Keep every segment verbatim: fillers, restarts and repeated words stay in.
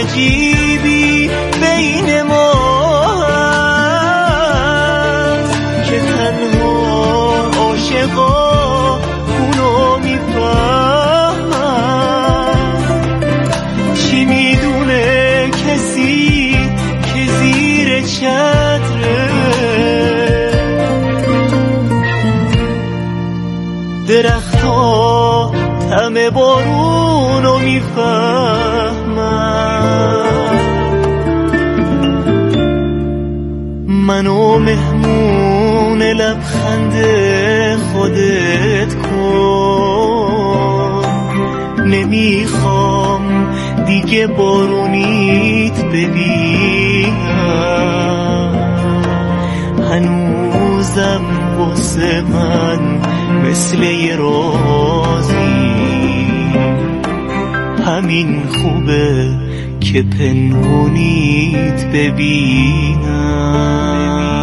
عجیبی بین ما هست که تنها عاشقا اونو میفهمن. چی میدونه کسی که زیر چتره درخت ها طعم بارونو میفهمن. منو مهمون لبخند خودت کن، نمیخوام دیگه بارونیت ببینم. هنوزم واسه من مثل یه رازی، همین خوبه که پنهونیت ببینم.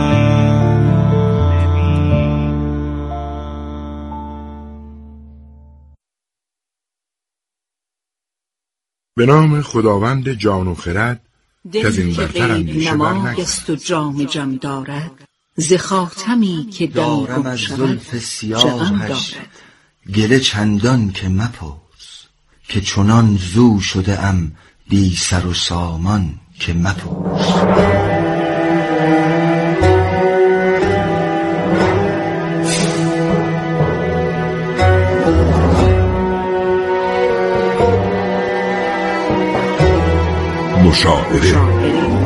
به نام خداوند جان و خرد که از این برتر اندیشه بر نمایست و جام جم دارد، ز خاتمی که دارم از زلف سیاهش گله چندان که مپرس، که چنان زو شده ام بی سر و سامان که مپرس. مشاعره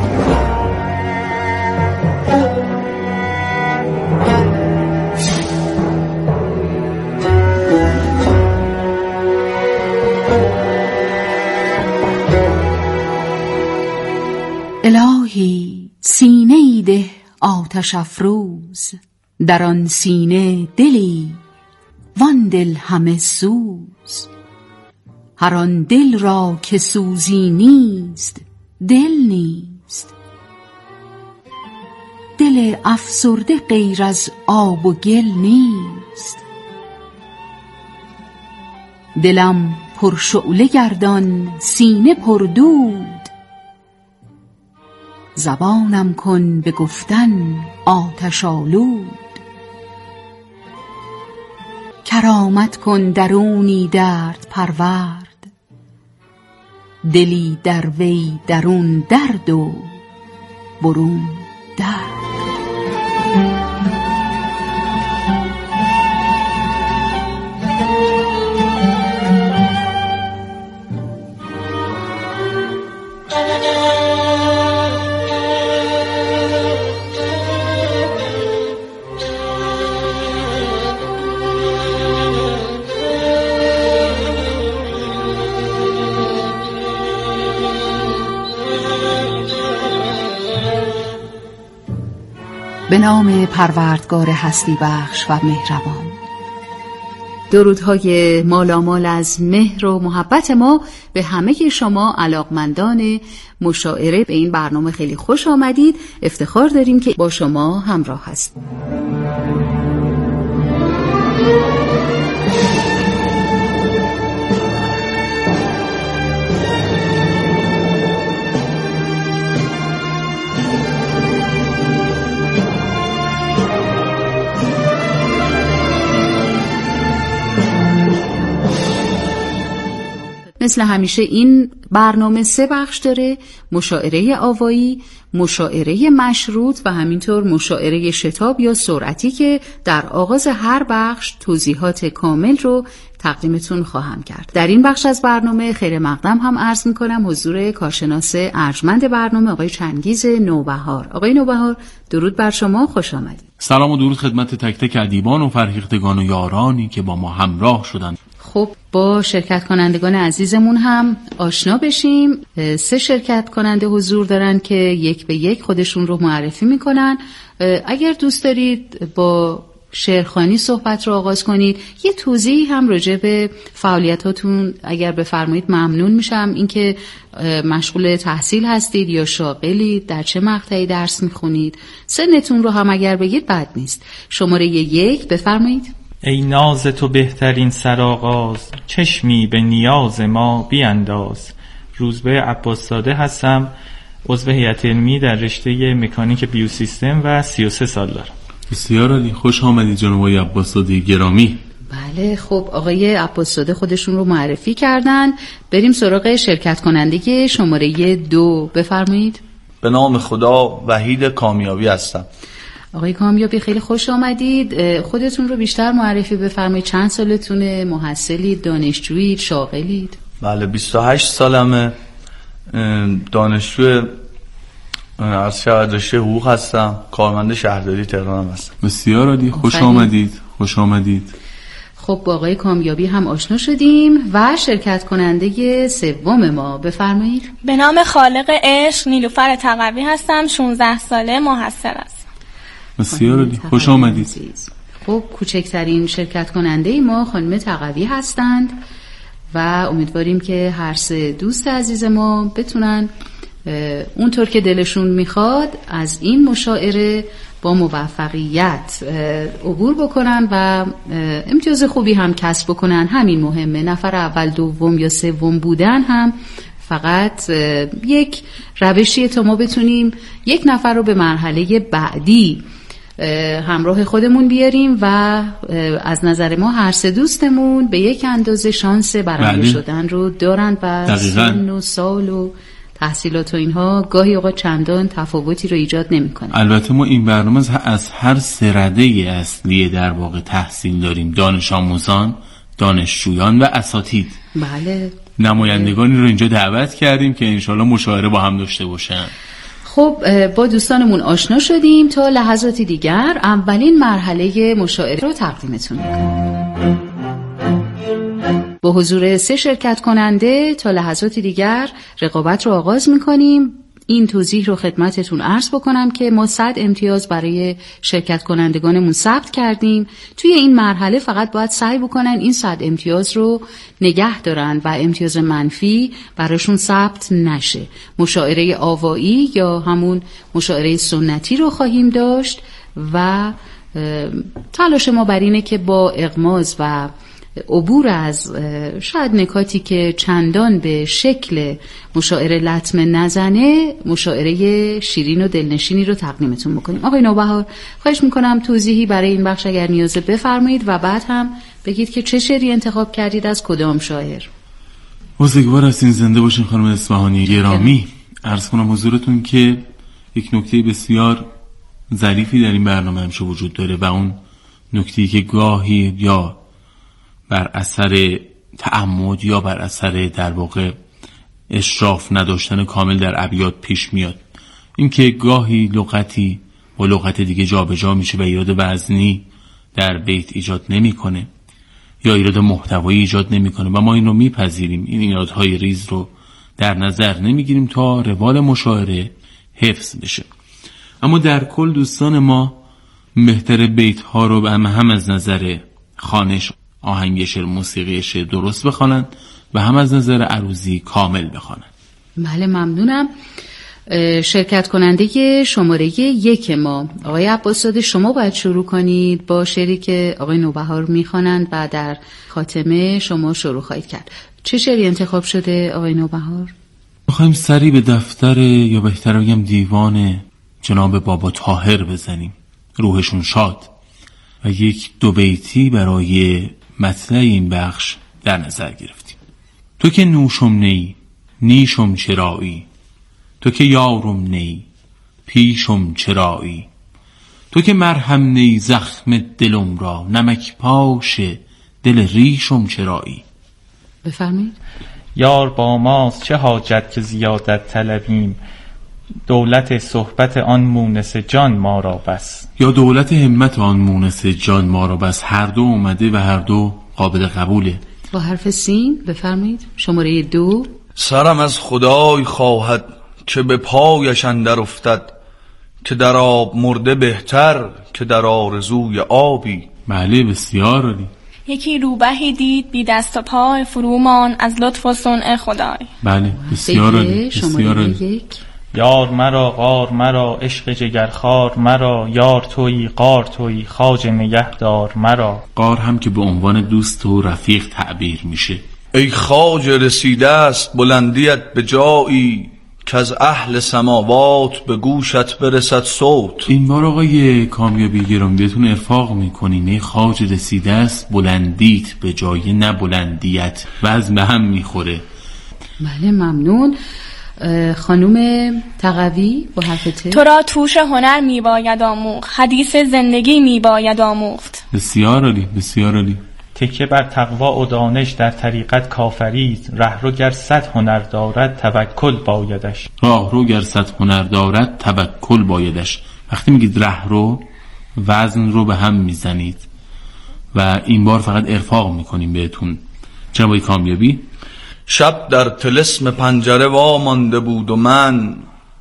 الهی سینه‌ای ده آتش افروز، در آن سینه دلی وان دل همه سوز. هر آن دل را که سوزی نیست دل نیست، دل افسرده غیر از آب و گل نیست. دلم پر شعله گردان سینه پر دود، زبانم کن به گفتن آتش آلود. کرامت کن درونی درد پرورد، دلی در وی درون درد و برون درد. به نام پروردگار هستی بخش و مهربان. درودهای مالامال از مهر و محبت ما به همه شما علاقمندان مشاعره به این برنامه خیلی خوش آمدید. افتخار داریم که با شما همراه هستیم. مثل همیشه این برنامه سه بخش داره: مشاعره آوایی، مشاعره مشروط و همینطور مشاعره شتاب یا سرعتی که در آغاز هر بخش توضیحات کامل رو تقدیمتون خواهم کرد. در این بخش از برنامه خیر مقدم هم عرض میکنم حضور کارشناس ارجمند برنامه آقای چنگیز نوبهار. آقای نوبهار درود بر شما، خوش آمدید. سلام و درود خدمت تک تک ادیبان و فرهیختگان و یارانی که با ما همراه شدند. خب با شرکت کنندگان عزیزمون هم آشنا بشیم. سه شرکت کننده حضور دارن که یک به یک خودشون رو معرفی میکنن. اگر دوست دارید با شعرخوانی صحبت رو آغاز کنید، یه توضیح هم راجع به فعالیتاتون اگر بفرمایید ممنون میشم. اینکه مشغول تحصیل هستید یا شاغلید، در چه مقطعی درس میخونید، سنتون رو هم اگر بگید بد نیست. شماره یک بفرمایید. ای ناز تو بهترین سرآغاز، چشمی به نیاز ما بینداز. روزبه عباسزاده هستم، عضو هیئت علمی در رشته مکانیک بیوسیستم و سی و سه سال دارم. بسیار عالی، خوش آمدید جناب آقای عباسزاده گرامی. بله خب آقای عباسزاده خودشون رو معرفی کردن. بریم سراغ شرکت کننده شماره دو، بفرمایید. به نام خدا، وحید کامیابی هستم. آقای کامیابی خیلی خوش آمدید. خودتون رو بیشتر معرفی بفرمایید. چند سالتونه؟ محصلید؟ دانشجویید؟ شاغلید؟ بله بیست و هشت سالمه، دانشجو از رشته حقوق هستم، کارمند شهرداری تهران هستم. بسیار عالی، خوش آمدید. خوش آمدید. خب با آقای کامیابی هم آشنا شدیم و شرکت کننده سوم ما، بفرمایید. به نام خالق عشق نیلوفر تقوی هستم، شانزده ساله، محصل هستم. بسیار عالی، خوش آمدید. خب کوچکترین شرکت کننده ما خانم تقوی هستند و امیدواریم که هر سه دوست عزیز ما بتونن اونطور که دلشون میخواد از این مشاعره با موفقیت عبور بکنن و امتیاز خوبی هم کسب بکنن. همین مهمه. نفر اول، دوم یا سوم بودن هم فقط یک روشیه تا ما بتونیم یک نفر رو به مرحله بعدی همراه خودمون بیاریم و از نظر ما هر سه دوستمون به یک اندازه شانس برنده شدن رو دارن و سن و سال و تحصیلات و اینها گاهی اوقات چندان تفاوتی رو ایجاد نمی‌کنه. البته ما این برنامه از هر سه رده اصلی در واقع تحصیل داریم: دانش آموزان، دانشجویان و اساتید. بله. نمایندگانی رو اینجا دعوت کردیم که انشالله مشاوره با هم داشته باشن. خب با دوستانمون آشنا شدیم. تا لحظاتی دیگر اولین مرحله مشاعره رو تقدیمتون می‌کنم. با حضور سه شرکت کننده تا لحظاتی دیگر رقابت رو آغاز می‌کنیم. این توضیح رو خدمتتون عرض بکنم که ما صد امتیاز برای شرکت کنندگانمون ثبت کردیم. توی این مرحله فقط باید سعی بکنن این صد امتیاز رو نگه دارن و امتیاز منفی براشون ثبت نشه. مشاعره آوایی یا همون مشاعره سنتی رو خواهیم داشت و تلاش ما بر اینه که با اغماض و عبور از شاید نکاتی که چندان به شکل مشاعره لطمه نزنه، مشاعره شیرین و دلنشینی رو تقدیمتون بکنیم. آقای نوبهار خواهش میکنم توضیحی برای این بخش اگر نیازه بفرمایید و بعد هم بگید که چه شعری انتخاب کردید از کدام شاعر. بزرگوار هستین، زنده باشین خانم اصفهانی گرامی. عرض کنم حضورتون که یک نکته بسیار ظریفی در این برنامه همیشه وجود داره و اون نکته‌ای که گاهی یا بر اثر تعمد یا بر اثر در واقع اشراف نداشتن کامل در ابیات پیش میاد، اینکه گاهی لغتی با لغت دیگه جابجا میشه و ایراد وزنی در بیت ایجاد نمیکنه یا ایراد محتوایی ایجاد نمیکنه و ما این رو میپذیریم. این ایرادهای ریز رو در نظر نمیگیریم تا روال مشاعره حفظ بشه. اما در کل دوستان ما بهتر بیت ها رو هم از نظر خوانش، آهنگ شعر، موسیقی شعر درست بخوانن و هم از نظر عروضی کامل بخوانن. بله ممنونم. شرکت کننده شماره یک ما آقای عباسزاده، شما باید شروع کنید با شعری که آقای نوبهار میخوانند و در خاتمه شما شروع خواهید کرد. چه شعری انتخاب شده آقای نوبهار؟ میخوایم سری به دفتر یا بهتر بگم دیوان جناب بابا طاهر بزنیم، روحشون شاد، و یک دو بیتی برای مطلع این بخش در نظر گرفتیم. تو که نوشم نی نیشم چرایی، تو که یارم نی پیشم چرایی، تو که مرهم نی زخم دلم را، نمک پاش دل ریشم چرایی. بفرمایید. یار با ماست چه حاجت که زیادت طلبیم، دولت صحبت آن مونس جان ما را بس. یا دولت همت آن مونس جان ما را بس. هر دو اومده و هر دو قابل قبوله. با حرف سین بفرمایید. شماره دو. سرم از خدای خواهد که به پایش اندر افتد، که در آب مرده بهتر که در آرزوی آبی. بله بسیار عالی. یکی روبهی دید بی دست و پای، فرومان از لطف و صنع خدای. بله بسیار عالی. بسیار عالی. یار مرا غار مرا، عشق جگرخوار مرا، یار تویی غار تویی، خواجه نگهدار مرا. غار هم که به عنوان دوست و رفیق تعبیر میشه. ای خواجه رسیده است بلندیت به جایی که از اهل سماوات به گوشت برسد صوت. این بار آقای کامیابی گرامی بهتون ارفاق میکنیم ای خواجه رسیده است بلندیت به جای نه بلندیت، وزن به هم میخوره. بله ممنون. خانوم تقوی با حرف ت. تو را توش هنر میباید آموخت، حدیث زندگی میباید آموخت. بسیار عالی، بسیار عالی. تکیه بر تقوا و دانش در طریقت کافرید، رهرو گر صد هنر دارد توکل بایدش. راهرو گر صد هنر دارد توکل بایدش. وقتی میگید رهرو وزن رو به هم میزنید و این بار فقط ارفاق میکنیم بهتون. جناب کامیابی. شب در طلسم پنجره وا مانده بود و من،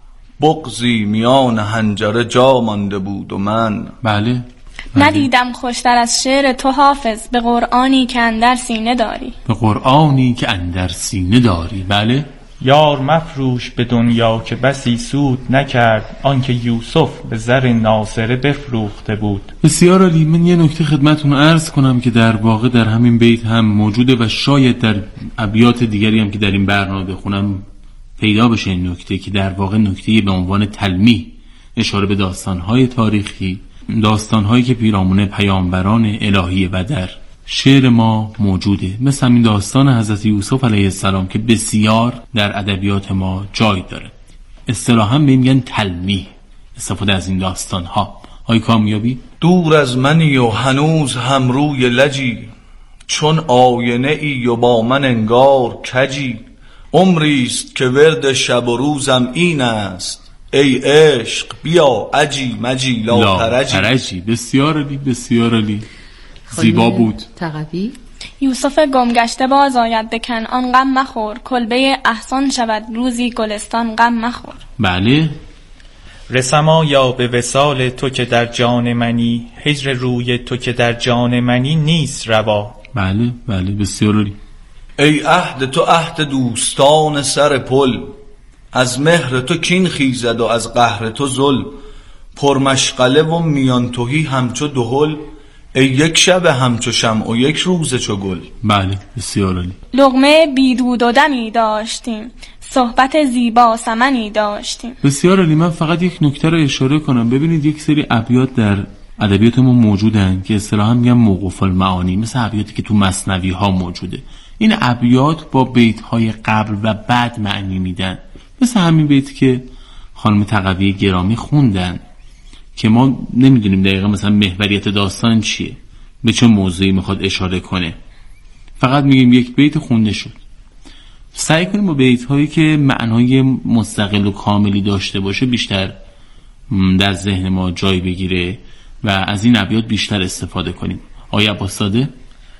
بغضی میان حنجره جا مانده بود و من. بله. ندیدم خوشتر از شعر تو حافظ، به قرآنی که اندر سینه داری. به قرآنی که اندر سینه داری. بله. یار مفروش به دنیا که بسی سود نکرد، آنکه یوسف به زر ناصره بفروخته بود. بسیار عالی. من یه نکته خدمتتون عرض کنم که در واقع در همین بیت هم موجوده و شاید در ابیات دیگری هم که در این برنامه بخونم پیدا بشه این نکته، که در واقع نکته به عنوان تلمیح اشاره به داستان‌های تاریخی، داستان‌هایی که پیرامون پیامبران الهی و در شعر ما موجوده، مثل همین داستان حضرت یوسف علیه السلام که بسیار در ادبیات ما جای داره. اصطلاحاً بهم میگن تلمیح استفاده از این داستان‌ها. آقای کامیابی. دور از منی و هنوز هم روی لجی، چون آینه ای و با من انگار کجی. عمریست که ورد شب و روزم این است، ای عشق بیا عجی مجی لا ترجی. بسیار عالی، بسیار عالی. زیبا بود. تقوی. یوسف گمگشته باز آید به کنعان، غم مخور، کلبه احسان شود روزی گلستان، غم مخور. بله. رسما یا به وصال تو که در جان منی، هجر روی تو که در جان منی نیست روا. بله بله بسیار عالی. ای عهد تو عهد دوستان سر پل، از مهر تو کین خیزد و از قهر تو ذل. پرمشغله و میان تهی همچو دهل، ای یک شب همچو شمع و یک روز چو گل. بله بسیار عالی. لقمه بیدود و دمی داشتیم، صحبت زیبا سمنی داشتیم. بسیار عالی. من فقط یک نکته رو اشاره کنم. ببینید یک سری ابیات در ادبیات ما موجودن که اصطلاحاً میگن موقوف المعانی، مثل ابیاتی که تو مثنوی ها موجوده. این ابیات با بیت های قبل و بعد معنی میدن، مثل همین بیت که خانم تقوی گرامی خوندن که ما نمیدونیم دقیقا مثلا محوریت داستان چیه، به چه موضوعی میخواد اشاره کنه، فقط میگیم یک بیت خونده شد. سعی کنیم با بیت هایی که معنای مستقل و کاملی داشته باشه بیشتر در ذهن ما جای بگیره و از این ابیات بیشتر استفاده کنیم. آیا عباس‌زاده.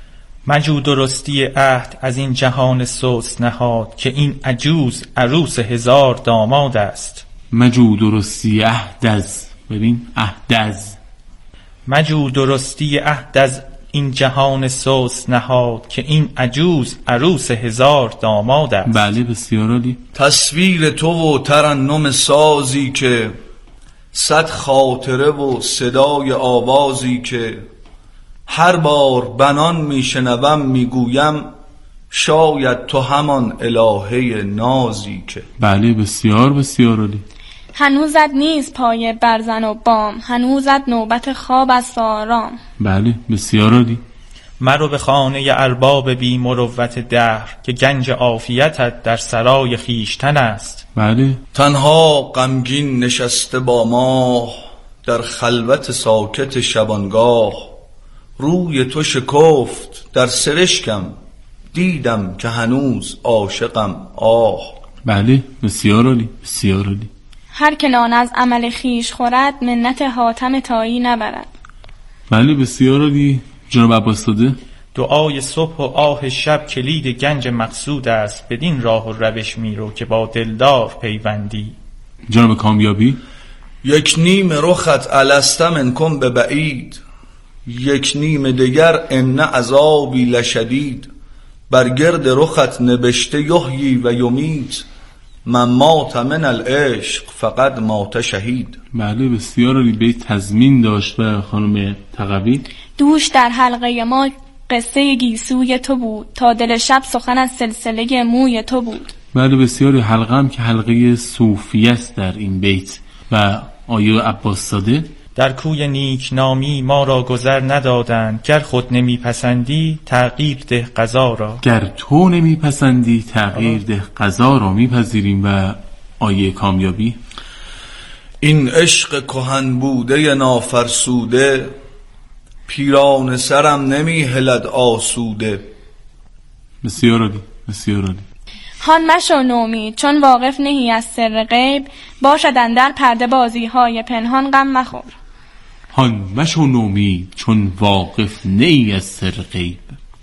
مجو درستی عهد از این جهان سوس نهاد، که این عجوز عروس هزار داماد است. مجو درستی عهد از، ببین عهد از، مجو درستی عهد از این جهان سوس نهاد، که این عجوز عروس هزار داماد است. بله بسیار عالی. تصویر تو و ترنم سازی که، صد خاطره و صدای آوازی که، هر بار بنان میشنوم میگویم، شاید تو همان الهه نازی که. بله بسیار بسیار عالی. هنوزت نیست پای برزن و بام، هنوزت نوبت خواب است آرام. بله بسیار عالی. مرو به خانه ارباب بی مروت دهر، که گنج عافیتت در سرای خیشتن است. بله. تنها غمگین نشسته با ماه، در خلوت ساکت شبانگاه، روی تو شکفت در سرشکم، دیدم که هنوز عاشقم آه. بله بسیار عالی، بسیار عالی. هر که نان از عمل خیش خورد، منت حاتم تایی نبرد. بله بسیار عالی. جناب عباس‌زاده. دعای صبح و آه شب کلید گنج مقصود است، بدین راه و روش میرو که با دلدار پیوندی. جناب کامیابی. یک نیم رخت الستم انکم به بعید، یک نیم دیگر ان عذابی لشدید. بر گرد رخت نبشته یحیی و یمیت، من مات من العشق فقط مات شهید. بله بسیار عالی. بیت تضمین داشت و خانم تقوی. دوش در حلقه ما قصه گیسوی تو بود، تا دل شب سخن از سلسله موی تو بود. بله بسیاری. حلقه هم که حلقه صوفی است در این بیت. و آیه عباس زاده: در کوی نیک نامی ما را گذر ندادند، گر خود نمیپسندی تغییر ده قضا را. گر تو نمیپسندی تغییر ده قضا را. میپذیریم. و آیه کامیابی: این عشق کهن بوده نافرسوده، پیران سرم نمی هلد آسوده. بسیار عالی، بسیار عالی. هان مشو نومید چون واقف نهی از سر غیب، باشد اندر پرده بازی های پنهان غم مخور. هان مشو نومید چون واقف نهی از سر غیب،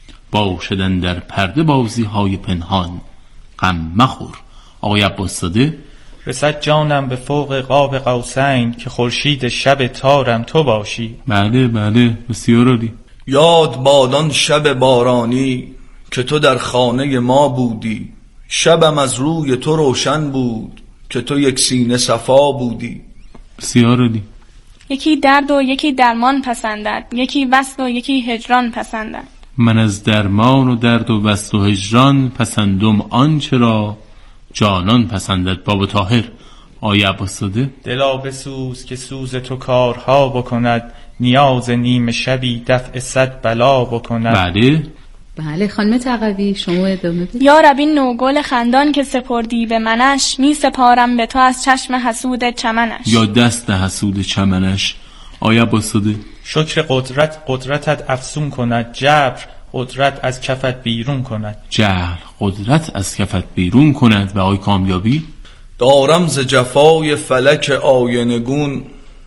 باشد اندر پرده بازی های پنهان غم مخور. آقای عباس زاده: رسد جانم به فوق قاب قوسین، که خورشید شب تارم تو باشی. بله بله، بسیار عالی. یاد بادان شب بارانی، که تو در خانه ما بودی، شبم از روی تو روشن بود، که تو یک سینه صفا بودی. بسیار عالی. یکی درد و یکی درمان پسندد، یکی وصل و یکی هجران پسندد. من از درمان و درد و وصل و هجران، پسندم آنچه را جانان پسندد. باب طاهر. آیه عباس زاده: دلا بسوز که سوز تو کارها بکند، نیاز نیمه شبی دفع صد بلا بکند. بله بله خانم تقوی، شما ادامه بدید. یا رب این نوگل خندان که سپردی به منش، می سپارم به تو از چشم حسود چمنش. یا دست حسود چمنش. آیه عباس زاده: شکر قدرت قدرتت افسون کند، جبر قدرت از کفت بیرون کند. جهل قدرت از کفت بیرون کند. و آیه کامیابی: دارم ز جفای فلک آینگون،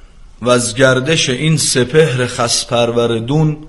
و از گردش این سپهر خس پروردون،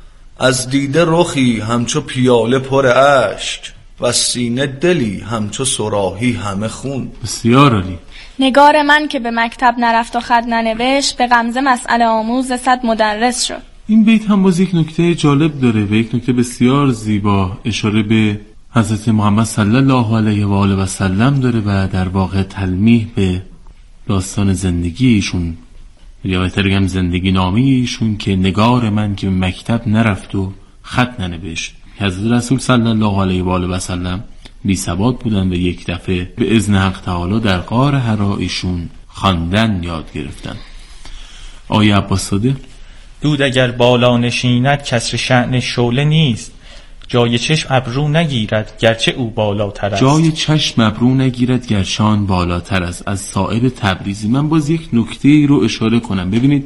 از دیده رخی همچو پیاله پر اشک، و سینه دلی همچو صراحی همه خون. بسیار عالی. نگار من که به مکتب نرفت و خط ننوشت، به غمزه مسئله آموز صد مدرس شد. این بیت هم باز یک نکته جالب داره و یک نکته بسیار زیبا، اشاره به حضرت محمد صلی الله علیه و آله و سلم داره و در واقع تلمیح به داستان زندگی ایشون، یا بهتر بگم زندگی نامه ایشون، که نگار من که به مکتب نرفت و خط ننوشت. حضرت رسول صلی الله علیه و آله و سلم بی ثبات بودن و یک دفعه به اذن حق تعالی در غار حرا ایشون خواندن یاد گرفتن. آیه عباس زاده: دود اگر بالا نشیند کسر شأن شعله نیست، جای چشم ابرو نگیرد گرچه او بالاتر است. جای چشم ابرو نگیرد گرچان بالاتر است. از سایر تبریزی. من باز یک نکته ای رو اشاره کنم. ببینید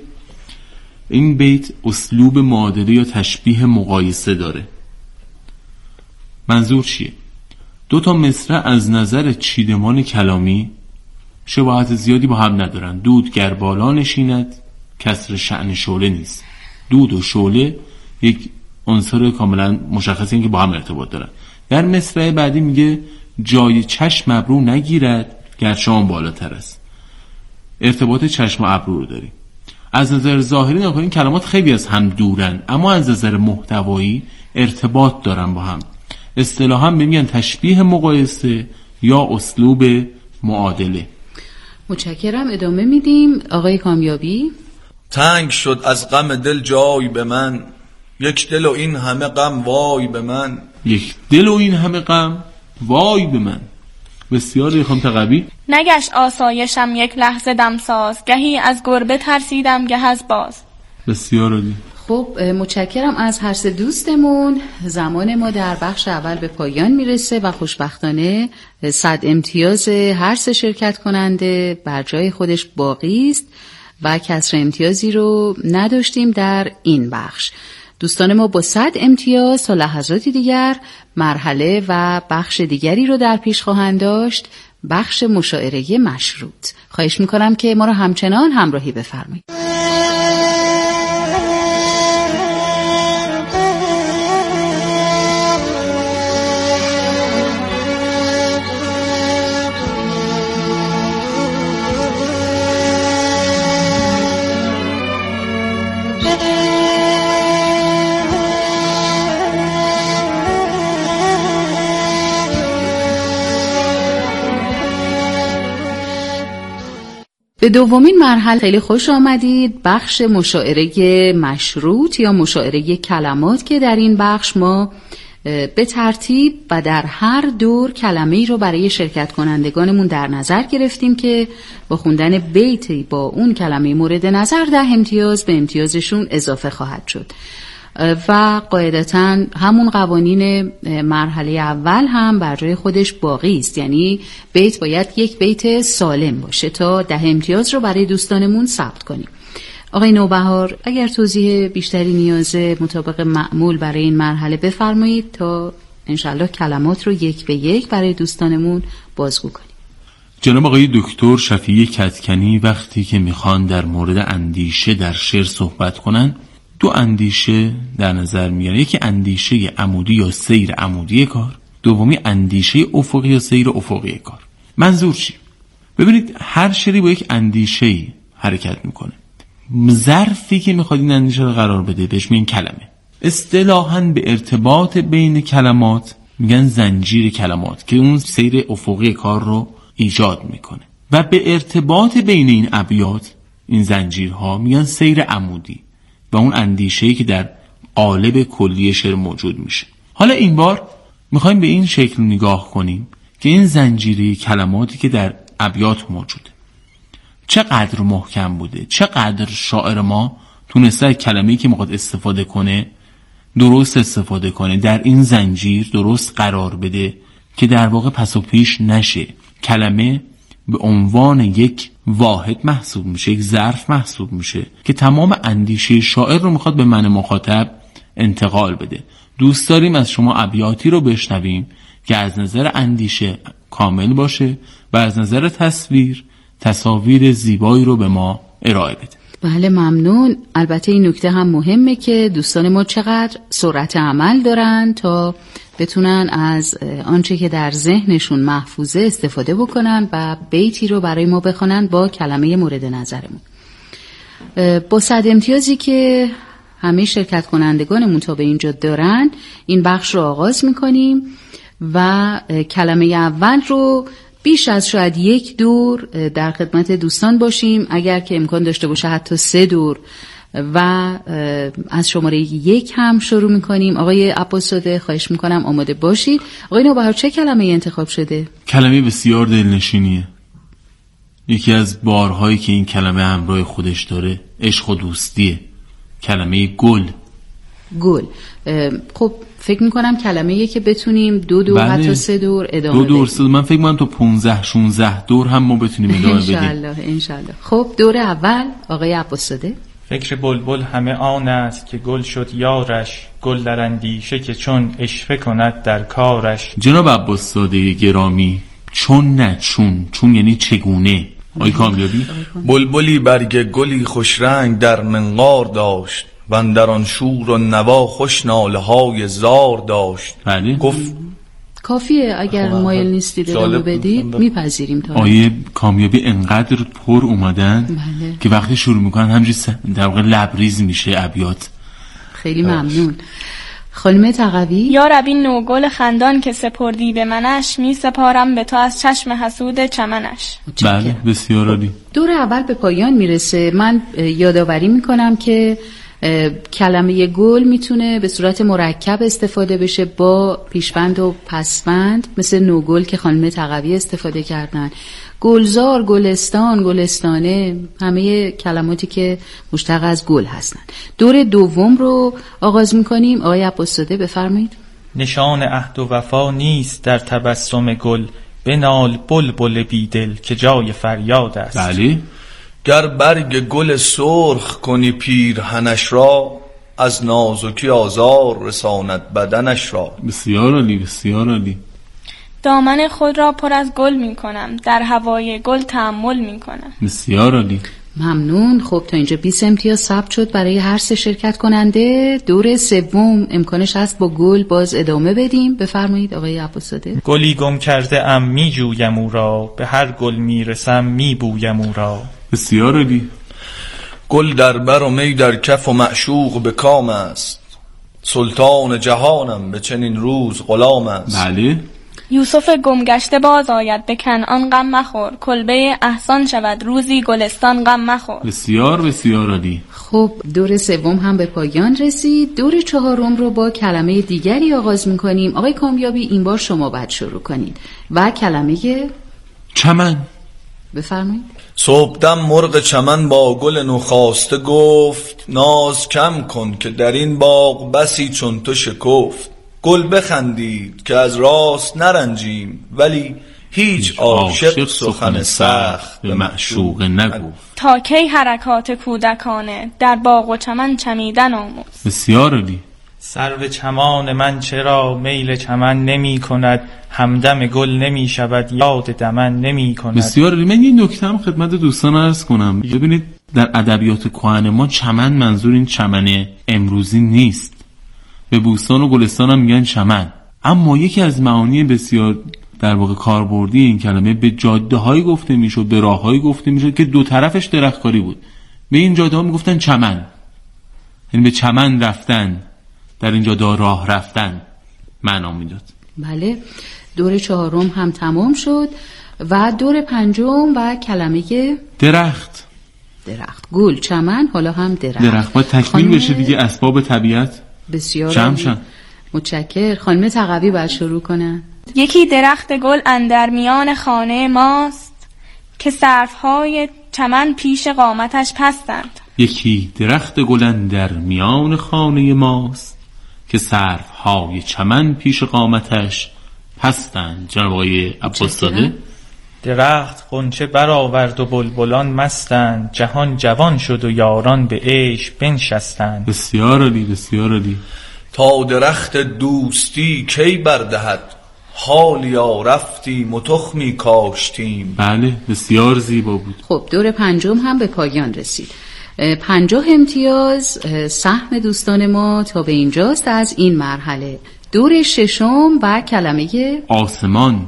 این بیت اسلوب معادله یا تشبیه مقایسه داره. منظور چیه؟ دو تا مصرع از نظر چیدمان کلامی شباهت زیادی با هم ندارن. دود گر بالا نشیند کسر شأن شعله نیست. دود و شعله یک عنصر کاملا مشخصه این که با هم ارتباط دارن. در مصرع بعدی میگه جای چشم ابرو نگیرد گرچه آن بالاتر است. ارتباط چشم و ابرو رو داریم. از نظر ظاهری نگاه کنید کلمات خیلی از هم دورن، اما از نظر محتوایی ارتباط دارن با هم. اصطلاحاً میگن تشبیه مقایسه یا اسلوب معادله. متشکرم. ادامه میدیم. آقای کامیابی: تنگ شد از غم دل جای به من، یک دل و این همه غم وای به من. یک دل و این همه غم وای به من. بسیار خانم تقوی: نگشت آسایشم یک لحظه دمساز، گهی از گربه ترسیدم گه از باز. بسیار عالی. خب متشکرم از هر سه دوستمون. زمان ما در بخش اول به پایان میرسه و خوشبختانه صد امتیاز هر سه شرکت کننده بر جای خودش باقی است و کسر امتیازی رو نداشتیم در این بخش. دوستان ما با صد امتیاز تا لحظاتی دیگر مرحله و بخش دیگری رو در پیش خواهند داشت، بخش مشاعره مشروط. خواهش میکنم که ما رو همچنان همراهی بفرمایید. به دومین مرحله خیلی خوش آمدید. بخش مشاعره مشروط یا مشاعره کلمات که در این بخش ما به ترتیب و در هر دور کلمه‌ای رو برای شرکت کنندگانمون در نظر گرفتیم که با خوندن بیتی با اون کلمه مورد نظر ده امتیاز به امتیازشون اضافه خواهد شد و قاعدتاً همون قوانین مرحله اول هم بر جای خودش باقی است، یعنی بیت باید یک بیت سالم باشه تا ده امتیاز رو برای دوستانمون ثبت کنیم. آقای نوبهار اگر توضیح بیشتری نیازه مطابق معمول برای این مرحله بفرمایید تا انشالله کلمات رو یک به یک برای دوستانمون بازگو کنیم. جناب آقای دکتر شفیع کدکنی وقتی که میخوان در مورد اندیشه در شعر صحبت کنن دو اندیشه در نظر میارن، یکی اندیشه عمودی یا سیر عمودی کار، دومی اندیشه افقی یا سیر افقی کار. منظور چی؟ ببینید هر شعری با یک اندیشه حرکت میکنه. ظرفی که میخواد این اندیشه رو قرار بده بهش میگن کلمه. اصطلاحاً به ارتباط بین کلمات میگن زنجیر کلمات که اون سیر افقی کار رو ایجاد میکنه و به ارتباط بین این ابیات این زنجیرها میگن سیر عمودی و اون اندیشه‌ای که در قالب کلی شعر موجود میشه. حالا این بار میخوایم به این شکل نگاه کنیم که این زنجیره کلماتی که در ابیات موجوده چقدر محکم بوده، چقدر شاعر ما تونسته کلمه‌ای که میخواد استفاده کنه درست استفاده کنه، در این زنجیر درست قرار بده که در واقع پس و پیش نشه. کلمه به عنوان یک واحد محسوب میشه، یک ظرف محسوب میشه که تمام اندیشه شاعر رو میخواد به من مخاطب انتقال بده. دوست داریم از شما ابیاتی رو بشنویم که از نظر اندیشه کامل باشه و از نظر تصویر تصاویر زیبایی رو به ما ارائه بده. بله ممنون. البته این نکته هم مهمه که دوستان ما چقدر سرعت عمل دارن تا بتونن از آنچه که در ذهنشون محفوظه استفاده بکنن و بیتی رو برای ما بخونن با کلمه مورد نظرمون. با صد امتیازی که همه شرکت کنندگانمون تا به اینجا دارن این بخش رو آغاز میکنیم و کلمه اول رو بیش از شاید یک دور در خدمت دوستان باشیم، اگر که امکان داشته باشه حتی سه دور و از شماره یک هم شروع میکنیم. آقای عباس‌زاده خواهش میکنم آماده باشید. آقای نوبهار چه کلمه انتخاب شده؟ کلمه بسیار دلنشینیه. یکی از بارهایی که این کلمه همراه خودش داره عشق و دوستیه. کلمه گل. گل. خب فکر میکنم کلمه‌ایه که بتونیم دو دور بله. حتی سه دور ادامه بدیم. دو دور سه دور. من فکر میکنم تو پانزده شانزده دور هم ما بتونیم ادامه بدیم. انشالله انشالله. خب دور اول آقای عباس‌زاده. فکر بلبل همه آن است که گل شد یارش، گل در اندیشه که چون اشفه کند در کارش. جناب عباس‌زاده گرامی، چون نه چون، چون یعنی چگونه. آقای کامیابی. بلبلی برگ گلی خوش رنگ در منقار داشت و اندر آن شور و نوا خوش ناله های زار داشت. بله. گفت کافیه اگر مایل نیستید ادامه بدید میپذیریم. تا آیه کامیابی انقدر پر اومدن بله. که وقتی شروع میکنن همجوری در واقع لبریز میشه ابیات. خیلی ممنون. خانم تقوی. یا رب این نوگل خندان که سپردی به منش، می سپارم به تو از چشم حسود چمنش. بله بسیار عالی. دور اول به پایان میرسه. من یادآوری میکنم که کلمه گل میتونه به صورت مرکب استفاده بشه با پیشبند و پسبند، مثل نوگل که خانم تقوی استفاده کردن، گلزار، گلستان، گلستانه، همه کلماتی که مشتق از گل هستن. دور دوم رو آغاز میکنیم. آقای عباس‌زاده بفرمایید. نشان عهد و وفا نیست در تبسم گل، بنال بلبل بیدل که جای فریاد است. بله. گر برگ گل سرخ کنی پیرهنش را، از نازکی آزار رساند بدنش را. بسیار عالی بسیار عالی. دامن خود را پر از گل می کنم، در هوای گل تأمل می کنم. بسیار عالی. ممنون. خب تا اینجا بیست امتیاز ثبت شد برای هر سه شرکت کننده. دور سوم امکانش هست با گل باز ادامه بدیم. بفرمایید آقای عباس‌زاده. گلی گم کرده ام می جویم او را، به هر گل می رسم می بویم او را. بسیار عالی. گل در بر و می در کف و معشوق به کام است، سلطان جهانم به چنین روز غلام است. بله. یوسف گمگشته باز آید به کنعان غم مخور، کلبه احسان شود روزی گلستان غم مخور. بسیار بسیار عالی. خب دور سوم هم به پایان رسید. دور چهارم رو با کلمه دیگری آغاز میکنیم. آقای کامیابی این بار شما باید شروع کنید و کلمه چمن. بفرمایید. صبحدم مرغ چمن با گل نوخاسته گفت، ناز کم کن که در این باغ بسی چون تو شکفت. گل بخندید که از راست نرنجیم، ولی هیچ عاشق سخن سخت به معشوق نگفت. تا کی حرکات کودکانه در باغ و چمن چمیدن آموز. بسیار عالی. سرو چمان من چرا میل چمن نمی کند، همدم گل نمی شود یاد دمن نمی کند. بسیار عالی. من یه نکته هم خدمت دوستان عرض کنم. ببینید در ادبیات کهن ما چمن منظور این چمن امروزی نیست. به بوستان و گلستان هم میگن چمن. اما یکی از معانی بسیار در واقع کاربردی این کلمه به جاده هایی گفته میشد، به راه هایی گفته میشد که دو طرفش درختکاری بود. به این جاده ها میگفتن چمن، یعنی به چمن رفتن، در این جاده راه رفتن معنا میداد. بله، دور چهارم هم تمام شد و دور پنجم و کلمه درخت. درخت، گل، چمن، حالا هم درخت. درخت باید تکمیل بشه دیگه، اسباب طبیعت بسیار جمع. متشکر. خانم تقوی باید شروع کنن. یکی درخت گل اندر میان خانه ماست، که سرفهای چمن پیش قامتش پستند. یکی درخت گل اندر میان خانه ماست، که سرفهای چمن پیش قامتش پستند. جناب آقای عباس‌زاده. درخت غنچه برآورد و بلبلان مستند، جهان جوان شد و یاران به عیش بنشستند. بسیار عالی، بسیار عالی. تا درخت دوستی کی بردهد، حالیا رفتیم و تخمی کاشتیم. بله، بسیار زیبا بود. خب دور پنجم هم به پایان رسید. پنجاه امتیاز سهم دوستان ما تا به اینجاست از این مرحله. دور ششم و کلمه آسمان.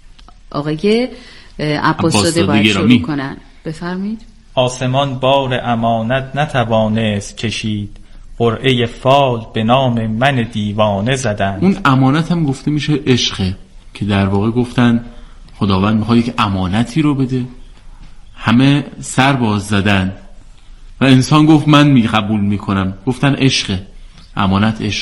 آقای عباس‌زاده باید شروع کنن. بفرمایید. آسمان بار امانت نتوانست کشید، قرعه فال به نام من دیوانه زدن. اون امانت هم گفته میشه عشقه، که در واقع گفتن خداوند میخواد یک امانتی رو بده، همه سر باز زدن و انسان گفت من می قبول میکنم. گفتن عشقه، امانت عشق.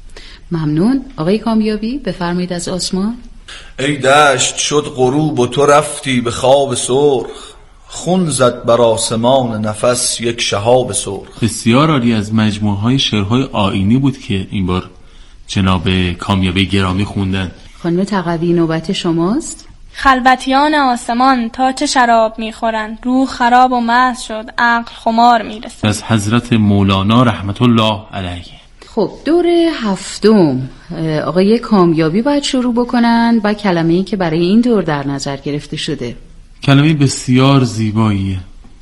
ممنون. آقای کامیابی بفرمایید از آسمان. ای دشت شد غروب و تو رفتی به خواب سرخ، خون زد بر آسمان نفس یک شهاب سرخ. بسیار عالی. از مجموعه های شعرهای آیینی بود که این بار جناب کامیابی گرامی خوندن. خانم تقوی نوبت شماست. خلوتیان آسمان تا چه شراب میخورند، روح خراب و مست شد عقل خمار میرسد. از حضرت مولانا رحمت الله علیه. خب دور هفتم آقای کامیابی باید شروع بکنن و کلمه‌ای که برای این دور در نظر گرفته شده کلمه بسیار زیباییه.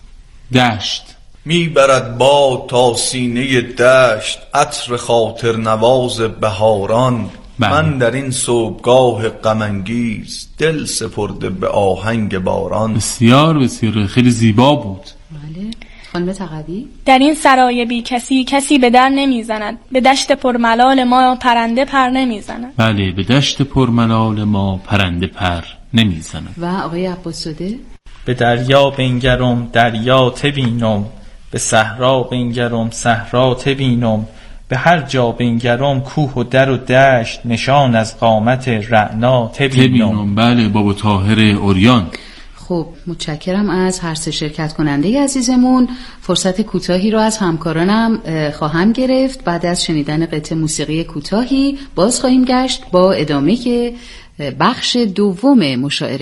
دشت. میبرد باد تا سینه دشت، عطر خاطر نواز بهاران. بله. من در این صبحگاه غم انگیز، دل سپرده به آهنگ باران. بسیار بسیار خیلی زیبا بود. بله. خانم تقوی. در این سرای بی کسی کسی به در نمیزند، به دشت پرملال ما پرنده پر نمیزند. بله، به دشت پرملال ما پرنده پر نمیزند. و آقای عباس‌زاده. به دریا بنگرم دریا تبینم، به صحرا بنگرم صحرا تبینم، به هر جا بنگرم کوه و در و دشت، نشان از قامت رعنا تبینم. تبینم. بله، بابا طاهر اوریان. خب متشکرم از هر سه شرکت کننده عزیزمون. فرصت کوتاهی رو از همکارانم خواهم گرفت. بعد از شنیدن قطعه موسیقی کوتاهی باز خواهیم گشت با ادامه که بخش دوم مشاعره.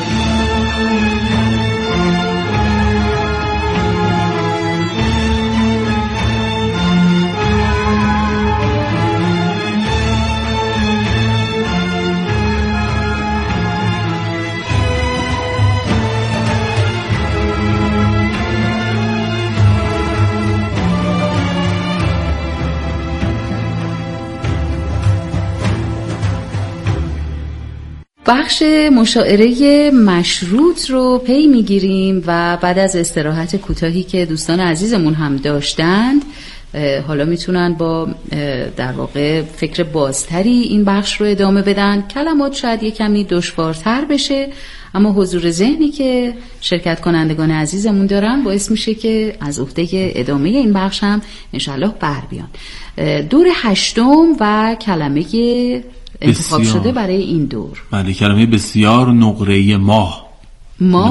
بخش مشاعره مشروط رو پی میگیریم و بعد از استراحت کوتاهی که دوستان عزیزمون هم داشتند حالا میتونن با در واقع فکر بازتری این بخش رو ادامه بدن. کلمات شاید یه کمی دشوارتر بشه، اما حضور ذهنی که شرکت کنندگان عزیزمون دارن باعث میشه که از عهده ادامه این بخش هم انشالله بر بیان. دور هشتم و کلمه انتخاب بسیار. شده برای این دور، بله، کلمه بسیار نقره ماه. ماه